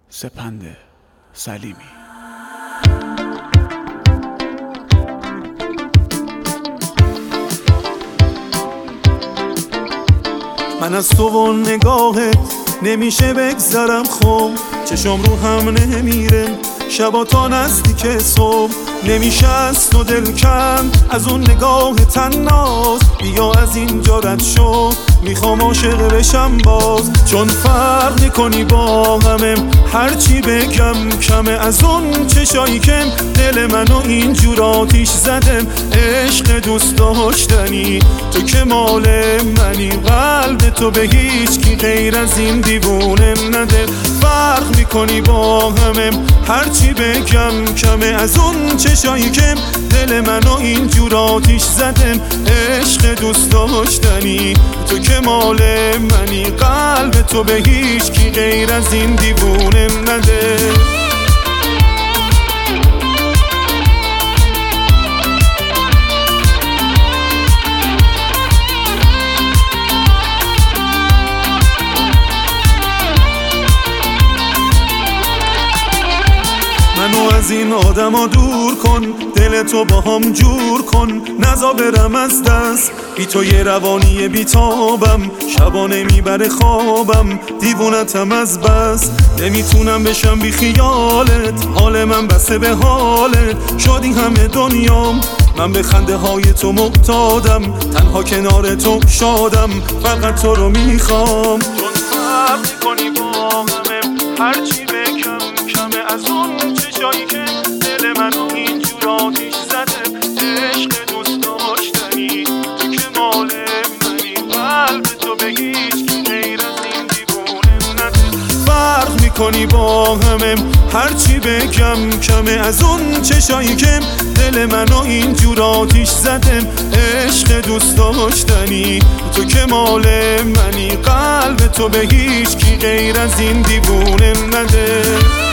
سپند سلیمی. من از تو و نگاهت نمیشه بگذرم، خب چشم رو هم نمیره شبا تا نزدیک صبح. نمیشه از تو دل کند از اون نگاه طناز. بیا از اینجا رد شو، میخوام عاشق بشم باز. چون فرق میکنی با همه، هرچی بگم کمه. از اون چشایی که دل منو اینجور آتیش زدم. عشق دوست داشتنی تو که مال منی، قلب تو به هیچ کی غیر از این دیوونه نده. فرق میکنی با همه، هرچی بگم کمه. از اون چشایی که دل منو اینجور آتیش زدم. عشق دوست داشتنی تو که مال منی، قلب تو به هیچ کی غیر از این دیوونه نده. منو از این آدما دور کن، دل تو با هم جور کن. نزا برم از دست، بی تو یه روانی بیتابم. شبانه میبره خوابم، دیوونتم از بس. نمیتونم بشم بی خیالت، حال من بسته به حالت. شدی همه دنیام، من به خنده های تو معتادم. تنها کنار تو شادم، فقط تو رو میخوام. چون فرق میکنی با همه، هرچی بگم کمه. از اون چشایی که دل منو اینجور آتیش زده. عشق دوست داشتنی تو که مال منی، قلب تو به هیچ کی غیر از این دیوونه نده. فرق میکنی با همه، هرچی بگم کمه. از اون چشایی که دل منو اینجور آتیش زده. عشق دوست داشتنی تو که مال منی، قلب تو به هیچ کی غیر از این دیوونه نده.